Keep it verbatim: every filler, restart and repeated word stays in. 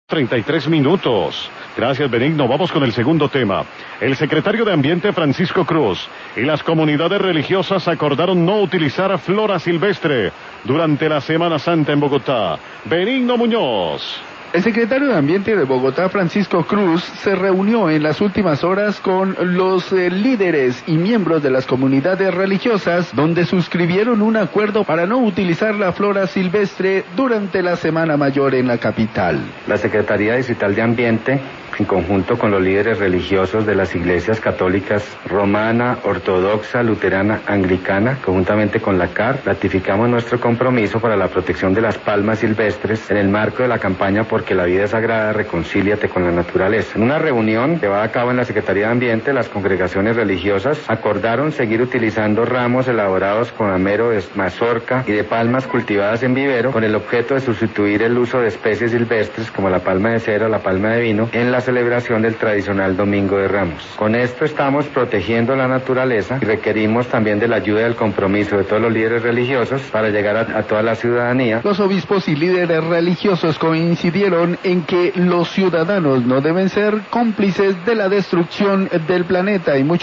treinta y tres minutos. Gracias, Benigno. Vamos con el segundo tema. El secretario de Ambiente, Francisco Cruz, y las comunidades religiosas acordaron no utilizar flora silvestre durante la Semana Santa en Bogotá. Benigno Muñoz. El secretario de Ambiente de Bogotá, Francisco Cruz, se reunió en las últimas horas con los eh, líderes y miembros de las comunidades religiosas, donde suscribieron un acuerdo para no utilizar la flora silvestre durante la Semana Mayor en la capital. La Secretaría Distrital de Ambiente, en conjunto con los líderes religiosos de las iglesias católicas romana, ortodoxa, luterana, anglicana, conjuntamente con la C A R, ratificamos nuestro compromiso para la protección de las palmas silvestres en el marco de la campaña Porque la vida es sagrada, reconcíliate con la naturaleza. En una reunión llevada a cabo en la Secretaría de Ambiente, las congregaciones religiosas acordaron seguir utilizando ramos elaborados con amero de mazorca y de palmas cultivadas en vivero, con el objeto de sustituir el uso de especies silvestres como la palma de cera o la palma de vino en la celebración del tradicional Domingo de Ramos. Con esto estamos protegiendo la naturaleza y requerimos también de la ayuda y del compromiso de todos los líderes religiosos para llegar a, a toda la ciudadanía. Los obispos y líderes religiosos coincidieron en que los ciudadanos no deben ser cómplices de la destrucción del planeta y mucho